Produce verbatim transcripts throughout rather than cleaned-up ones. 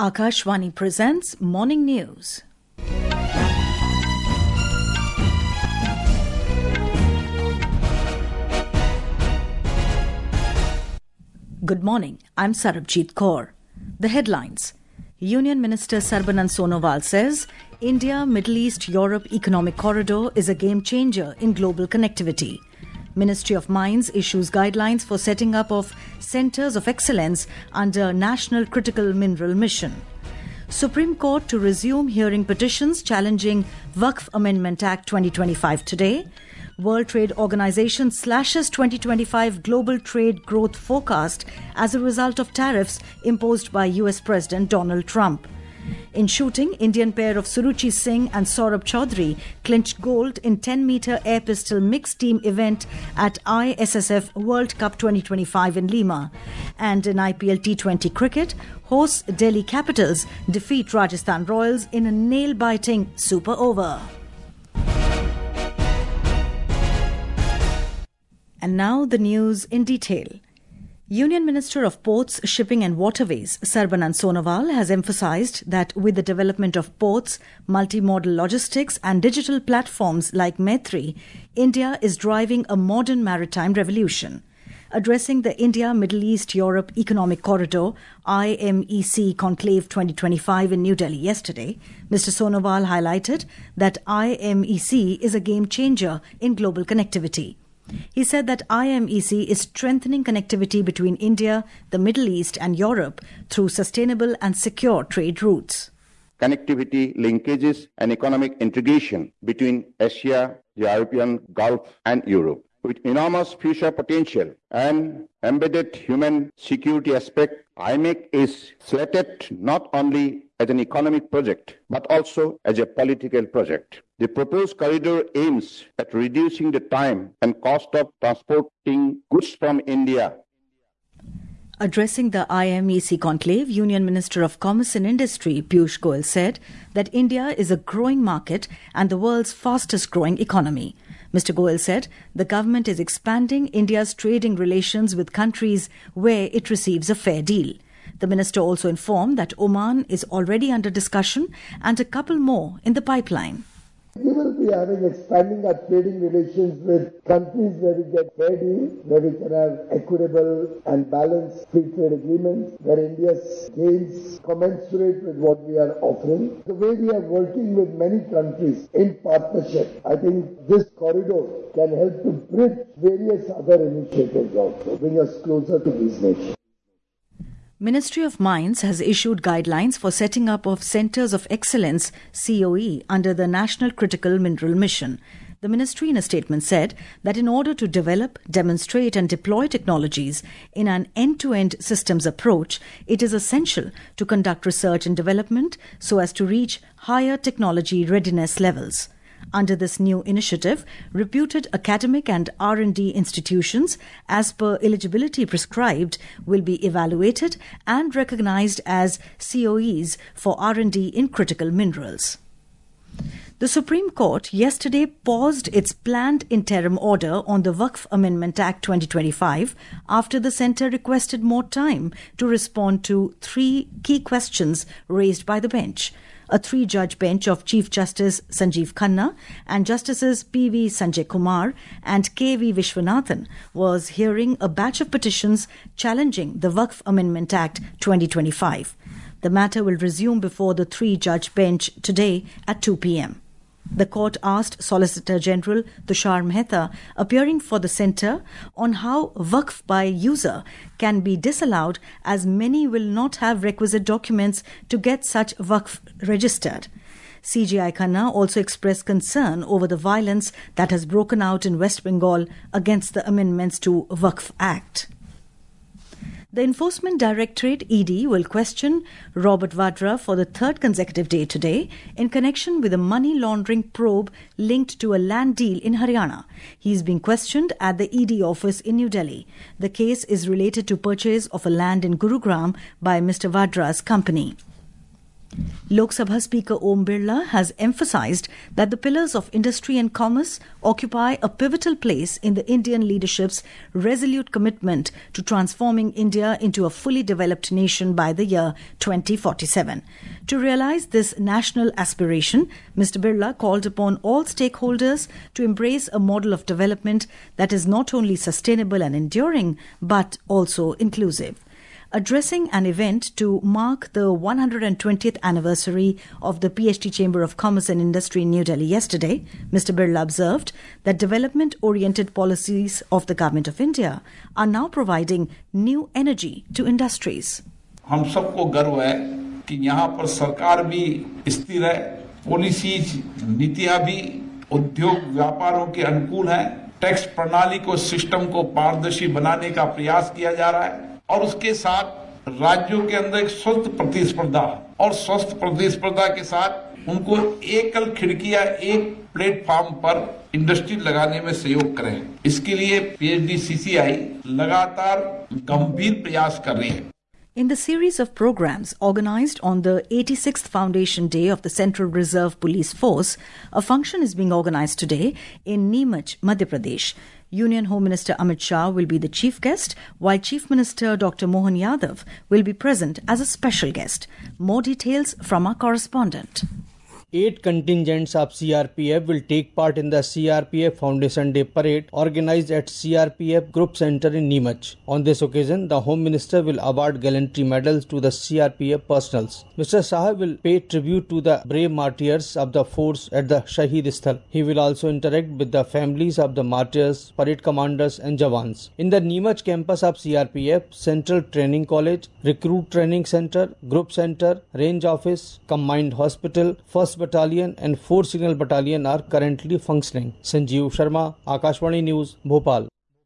Akashvani presents Morning News. Good morning, I'm Sarabjit Kaur. The headlines. Union Minister Sarbanand Sonowal says India, Middle East, Europe Economic Corridor is a game changer in global connectivity. Ministry of Mines issues guidelines for setting up of centres of excellence under National Critical Mineral Mission. Supreme Court to resume hearing petitions challenging Waqf Amendment Act twenty twenty-five today. World Trade Organization slashes twenty twenty-five global trade growth forecast as a result of tariffs imposed by U S President Donald Trump. In shooting, Indian pair of Suruchi Singh and Saurabh Chaudhary clinched gold in ten metre air pistol mixed team event at I S S F World Cup twenty twenty-five in Lima. And in I P L T twenty cricket, hosts Delhi Capitals defeat Rajasthan Royals in a nail-biting super over. And now the news in detail. Union Minister of Ports, Shipping and Waterways, Sarbanand Sonowal, has emphasised that with the development of ports, multimodal logistics and digital platforms like Maitri, India is driving a modern maritime revolution. Addressing the India, Middle East, Europe Economic Corridor I M E C Conclave twenty twenty-five in New Delhi yesterday, Mister Sonowal highlighted that I M E C is a game changer in global connectivity. He said that I M E C is strengthening connectivity between India, the Middle East and Europe through sustainable and secure trade routes. Connectivity, linkages and economic integration between Asia, the European Gulf and Europe. With enormous future potential and embedded human security aspect, I M E C is slated not only as an economic project, but also as a political project. The proposed corridor aims at reducing the time and cost of transporting goods from India. Addressing the I M E C conclave, Union Minister of Commerce and Industry Piyush Goyal said that India is a growing market and the world's fastest growing economy. Mister Goyal said the government is expanding India's trading relations with countries where it receives a fair deal. The minister also informed that Oman is already under discussion and a couple more in the pipeline. We will be having expanding our trading relations with countries where we get fair deals, where we can have equitable and balanced free trade agreements, where India's gains commensurate with what we are offering. The way we are working with many countries in partnership, I think this corridor can help to bridge various other initiatives also, bring us closer to these nations. Ministry of Mines has issued guidelines for setting up of Centres of Excellence C O E under the National Critical Mineral Mission. The ministry in a statement said that in order to develop, demonstrate and deploy technologies in an end-to-end systems approach, it is essential to conduct research and development so as to reach higher technology readiness levels. Under this new initiative, reputed academic and R and D institutions, as per eligibility prescribed, will be evaluated and recognized as C O Es for R and D in critical minerals. The Supreme Court yesterday paused its planned interim order on the Waqf Amendment Act twenty twenty-five after the centre requested more time to respond to three key questions raised by the bench. A three-judge bench of Chief Justice Sanjeev Khanna and Justices P V Sanjay Kumar and K V Vishwanathan was hearing a batch of petitions challenging the Waqf Amendment Act twenty twenty-five. The matter will resume before the three-judge bench today at two p.m. The court asked Solicitor General Tushar Mehta, appearing for the centre, on how Waqf by user can be disallowed as many will not have requisite documents to get such Waqf registered. C J I Khanna also expressed concern over the violence that has broken out in West Bengal against the amendments to Waqf Act. The Enforcement Directorate E D will question Robert Vadra for the third consecutive day today in connection with a money laundering probe linked to a land deal in Haryana. He is being questioned at the E D office in New Delhi. The case is related to purchase of a land in Gurugram by Mister Vadra's company. Lok Sabha Speaker Om Birla has emphasized that the pillars of industry and commerce occupy a pivotal place in the Indian leadership's resolute commitment to transforming India into a fully developed nation by the year twenty forty-seven. To realize this national aspiration, Mister Birla called upon all stakeholders to embrace a model of development that is not only sustainable and enduring, but also inclusive. Addressing an event to mark the one hundred twentieth anniversary of the P H D Chamber of Commerce and Industry in New Delhi yesterday, Mister Birla observed that development-oriented policies of the Government of India are now providing new energy to industries. हम सबको गर्व है कि यहाँ पर सरकार भी स्थिर है, पॉलिसीज नीतियाँ भी उद्योग व्यापारों के अनुकूल हैं, टैक्स प्रणाली को सिस्टम को पारदर्शी बनाने का प्रयास किया जा रहा है और उसके साथ राज्यों के अंदर एक स्वस्थ प्रतिस्पर्धा और स्वस्थ प्रतिस्पर्धा के साथ उनको एकल खिड़कियां एक प्लेटफॉर्म पर इंडस्ट्री लगाने में सहयोग करें। इसके लिए पीएचडी सीसीआई लगातार गंभीर प्रयास कर रही है। In the series of programs organized on the eighty-sixth Foundation Day of the Central Reserve Police Force, a function is being organized today in Neemuch, Madhya Pradesh. Union Home Minister Amit Shah will be the chief guest, while Chief Minister Doctor Mohan Yadav will be present as a special guest. More details from our correspondent. Eight contingents of C R P F will take part in the C R P F Foundation Day parade organized at C R P F Group Center in Neemuch. On this occasion, the Home Minister will award gallantry medals to the C R P F personals. Mister Shah will pay tribute to the brave martyrs of the force at the Shaheed Sthal. He will also interact with the families of the martyrs, parade commanders and Jawans. In the Neemuch campus of C R P F, Central Training College, Recruit Training Center, Group Center, Range Office, Combined Hospital, First Battalion and fourth Signal Battalion are currently functioning. Sanjeev Sharma, Akashvani News, Bhopal.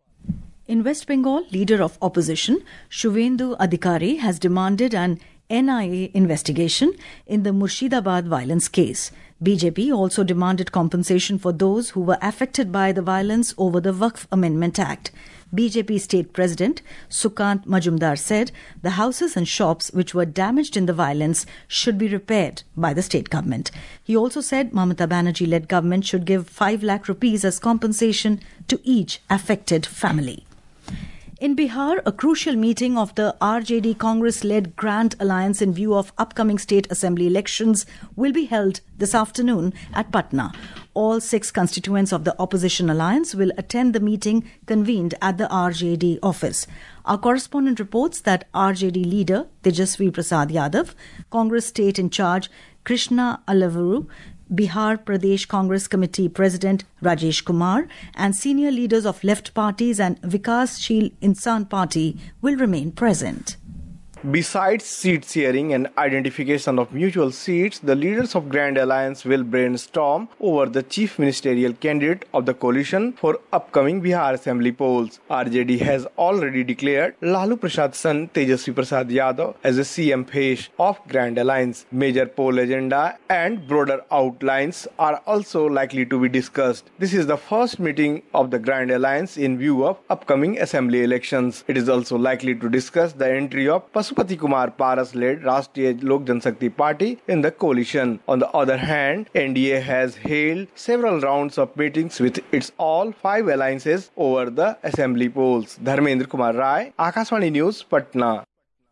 In West Bengal, leader of opposition Shuvendu Adhikari has demanded an N I A investigation in the Murshidabad violence case. B J P also demanded compensation for those who were affected by the violence over the Waqf Amendment Act. B J P State President Sukant Majumdar said the houses and shops which were damaged in the violence should be repaired by the state government. He also said Mamata Banerjee-led government should give five lakh rupees as compensation to each affected family. In Bihar, a crucial meeting of the R J D Congress-led Grand Alliance in view of upcoming state assembly elections will be held this afternoon at Patna. All six constituents of the opposition alliance will attend the meeting convened at the R J D office. Our correspondent reports that R J D leader Tejasvi Prasad Yadav, Congress state in charge Krishna Alavuru, Bihar Pradesh Congress Committee President Rajesh Kumar and senior leaders of left parties and Vikassheel Insan Party will remain present. Besides seat sharing and identification of mutual seats, the leaders of Grand Alliance will brainstorm over the chief ministerial candidate of the coalition for upcoming Bihar Assembly polls. R J D has already declared Lalu Prasad's son Tejasvi Prasad Yadav as a C M face of Grand Alliance. Major poll agenda and broader outlines are also likely to be discussed. This is the first meeting of the Grand Alliance in view of upcoming assembly elections. It is also likely to discuss the entry of Pasupati Kumar Paras-led Rashtriya Lok Janshakti Party in the coalition. On the other hand, N D A has held several rounds of meetings with its all five alliances over the assembly polls. Dharmendra Kumar Rai, Akashvani News, Patna.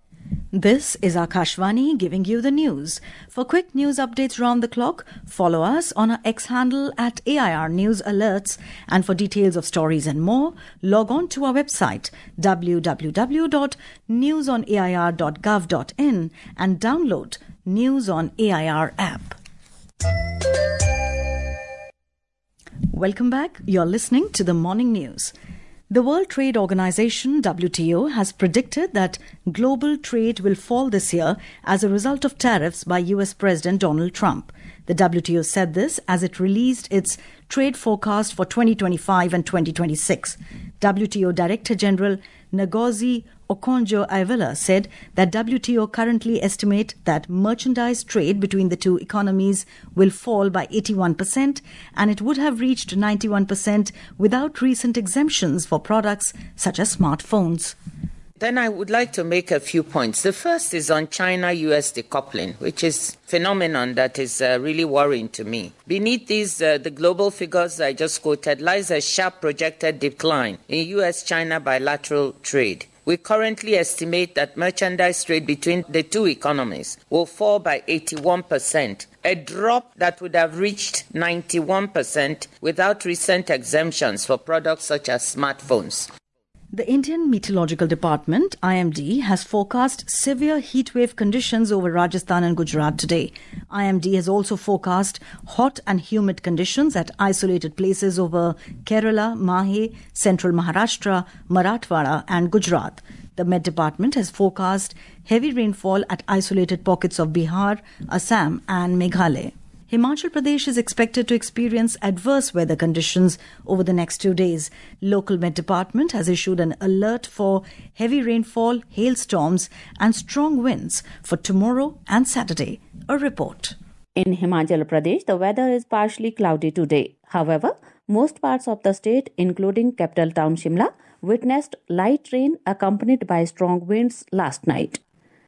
This is Akashvani giving you the news. For quick news updates round the clock, follow us on our X handle at A I R News Alerts. And for details of stories and more, log on to our website w w w dot news on a i r dot gov dot in and download News on A I R app. Welcome back. You're listening to the Morning News. The World Trade Organization, W T O, has predicted that global trade will fall this year as a result of tariffs by U S President Donald Trump. The W T O said this as it released its trade forecast for twenty twenty-five and twenty twenty-six. W T O Director General Ngozi Okonjo-Iweala said that W T O currently estimate that merchandise trade between the two economies will fall by eighty-one percent and it would have reached ninety-one percent without recent exemptions for products such as smartphones. Then I would like to make a few points. The first is on China-U S decoupling, which is a phenomenon that is uh, really worrying to me. Beneath these, uh, the global figures I just quoted, lies a sharp projected decline in U S China bilateral trade. We currently estimate that merchandise trade between the two economies will fall by eighty-one percent, a drop that would have reached ninety-one percent without recent exemptions for products such as smartphones. The Indian Meteorological Department, I M D, has forecast severe heatwave conditions over Rajasthan and Gujarat today. I M D has also forecast hot and humid conditions at isolated places over Kerala, Mahe, central Maharashtra, Marathwada and Gujarat. The Met Department has forecast heavy rainfall at isolated pockets of Bihar, Assam and Meghalaya. Himachal Pradesh is expected to experience adverse weather conditions over the next two days. Local Met Department has issued an alert for heavy rainfall, hailstorms and strong winds for tomorrow and Saturday. A report. In Himachal Pradesh, the weather is partially cloudy today. However, most parts of the state, including capital town Shimla, witnessed light rain accompanied by strong winds last night.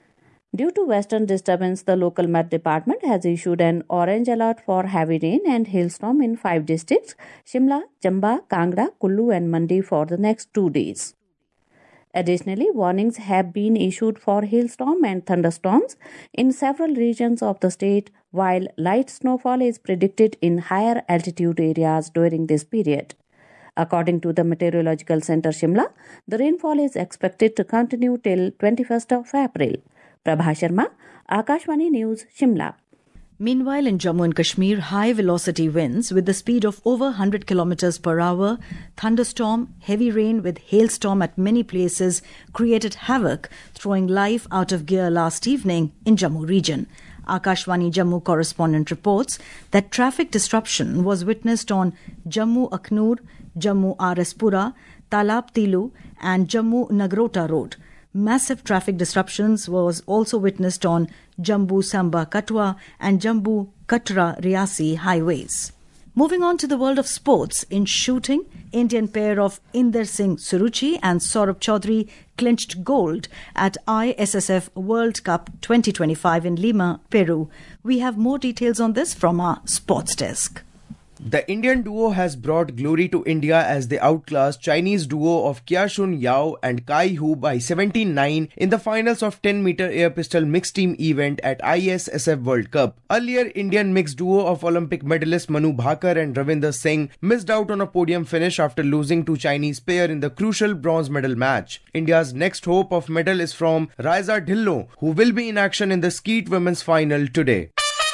Due to western disturbance, the local Met Department has issued an orange alert for heavy rain and hailstorm in five districts, Shimla, Chamba, Kangra, Kullu and Mandi for the next two days. Additionally, warnings have been issued for hailstorm and thunderstorms in several regions of the state, while light snowfall is predicted in higher altitude areas during this period. According to the Meteorological Center Shimla, the rainfall is expected to continue till twenty-first of April. Prabha Sharma, Akashvani News, Shimla. Meanwhile, in Jammu and Kashmir, high-velocity winds with the speed of over one hundred kilometers per hour, thunderstorm, heavy rain with hailstorm at many places created havoc, throwing life out of gear last evening in Jammu region. Akashvani Jammu correspondent reports that traffic disruption was witnessed on Jammu-Akhnur, Jammu-R S Pura, Talab Tilu and Jammu-Nagrota Road. Massive traffic disruptions was also witnessed on Jambu-Samba Katwa and Jambu-Katra Riasi highways. Moving on to the world of sports, in shooting, Indian pair of Inder Singh Suruchi and Saurabh Chaudhary clinched gold at I S S F World Cup twenty twenty-five in Lima, Peru. We have more details on this from our sports desk. The Indian duo has brought glory to India as they outclassed Chinese duo of Qiashun Yao and Kai Hu by seventeen nine in the finals of ten meter air pistol mixed team event at I S S F World Cup. Earlier, Indian mixed duo of Olympic medalists Manu Bhakar and Ravinder Singh missed out on a podium finish after losing to Chinese pair in the crucial bronze medal match. India's next hope of medal is from Raiza Dhillo, who will be in action in the skeet women's final today.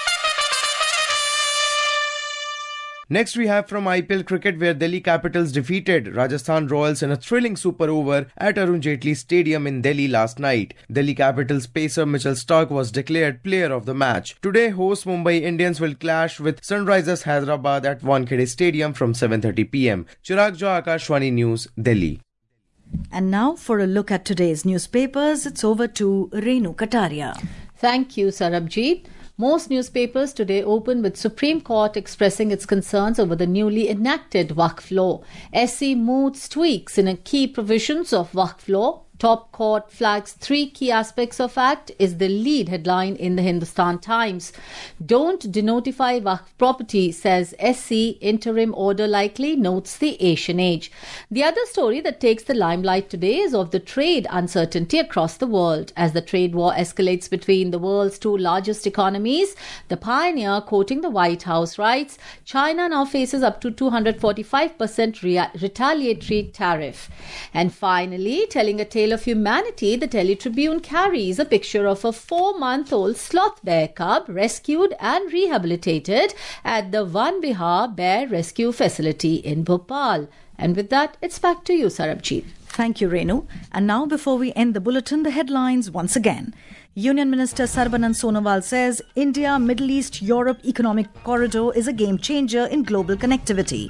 Next we have from I P L cricket, where Delhi Capitals defeated Rajasthan Royals in a thrilling super over at Arun Jaitley Stadium in Delhi last night. Delhi Capitals pacer Mitchell Starc was declared player of the match. Today, host Mumbai Indians will clash with Sunrisers Hyderabad at Wankhede Stadium from seven thirty p m. Chirag Jha, Akashvani News, Delhi. And now for a look at today's newspapers, it's over to Renu Kataria. Thank you, Sarabjit. Most newspapers today open with Supreme Court expressing its concerns over the newly enacted Waqf law. S C moots tweaks in a key provisions of Waqf law. Top court flags three key aspects of Act is the lead headline in the Hindustan Times. Don't denotify Waqf property, says S C. Interim order likely, notes the Asian Age. The other story that takes the limelight today is of the trade uncertainty across the world. As the trade war escalates between the world's two largest economies, the Pioneer, quoting the White House, writes, China now faces up to two hundred forty-five percent rea- retaliatory tariff. And finally, telling a tale of humanity, the Delhi Tribune carries a picture of a four-month-old sloth bear cub rescued and rehabilitated at the Van Vihar Bear Rescue Facility in Bhopal. And with that, it's back to you, Sarabjit. Thank you, Renu. And now, before we end the bulletin, the headlines once again. Union Minister Sarbanand Sonowal says India-Middle East-Europe economic corridor is a game changer in global connectivity.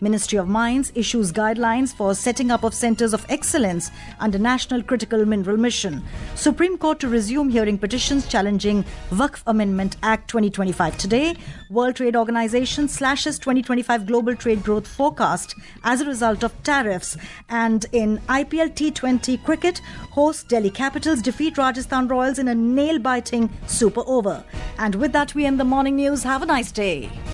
Ministry of Mines issues guidelines for setting up of centres of excellence under National Critical Mineral Mission. Supreme Court to resume hearing petitions challenging Waqf Amendment Act twenty twenty-five today. World Trade Organization slashes twenty twenty-five global trade growth forecast as a result of tariffs. And in I P L T twenty cricket, host Delhi Capitals defeat Rajasthan Royals in a nail-biting super over. And with that, we end the morning news. Have a nice day.